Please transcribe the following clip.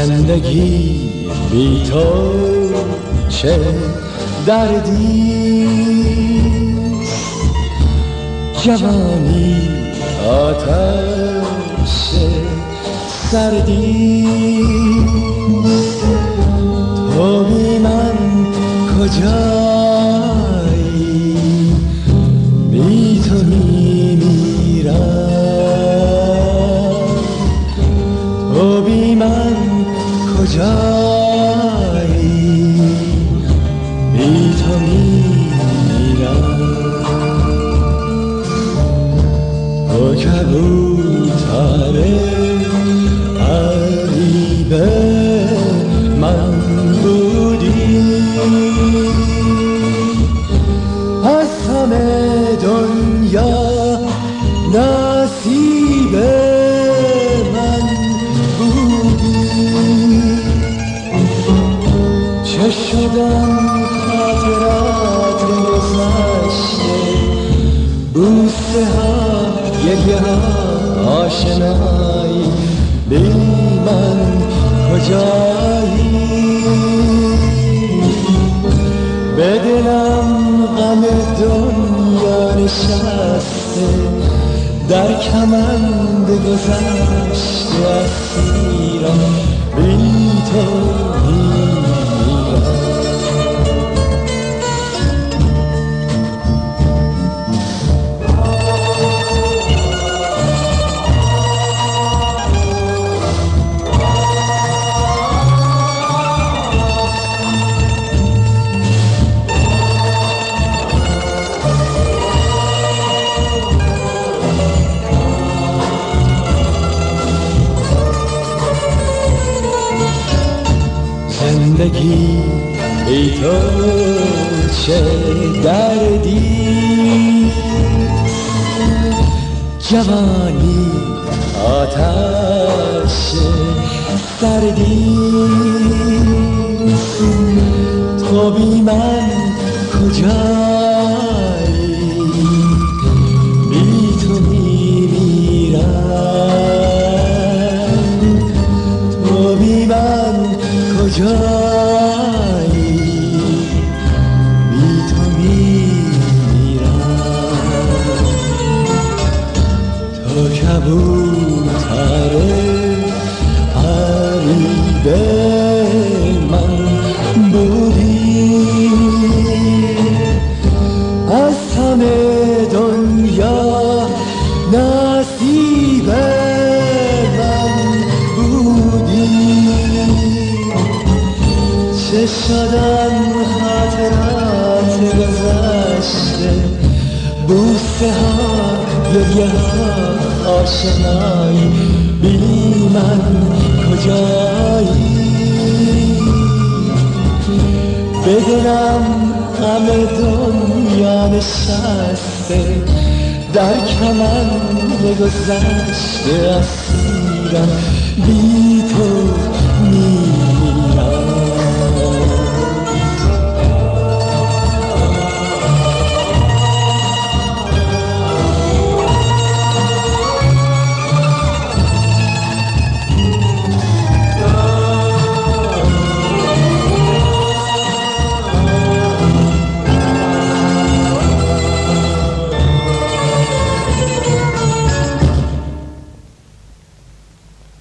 زندگی بی تو چه دردی، جوانی آتش سردی، تو بی من کجایی، بی تو میمیرم، تو بی من کجایی، بی تو میمیرم. تو کبوتر غریب من بودی، از همه دنیا نصیب من بودی. چه شدم خاطرات گذشته، بوسه ها گریه ها آشنایی، بی من کجایی، به دلم غم دنیا نشسته، در کمند گذشته اسیرم، بی تو میمیرم. زندگی ای تو چه دردی، جوانی آتش سردی، تو بی من کجایی، بی تو میمیرم، تو بی من کجایی، بی تو میمیرم. تو کبوتر غریب من بودی، از همه دنیا نصیب من بودی. چه شدن خاطرات گذشته، بوسه ها گریه ها آشنایی، بی من کجایی، به دلم غم دنیا نشسته، در کمند گذشته اسیرم، بی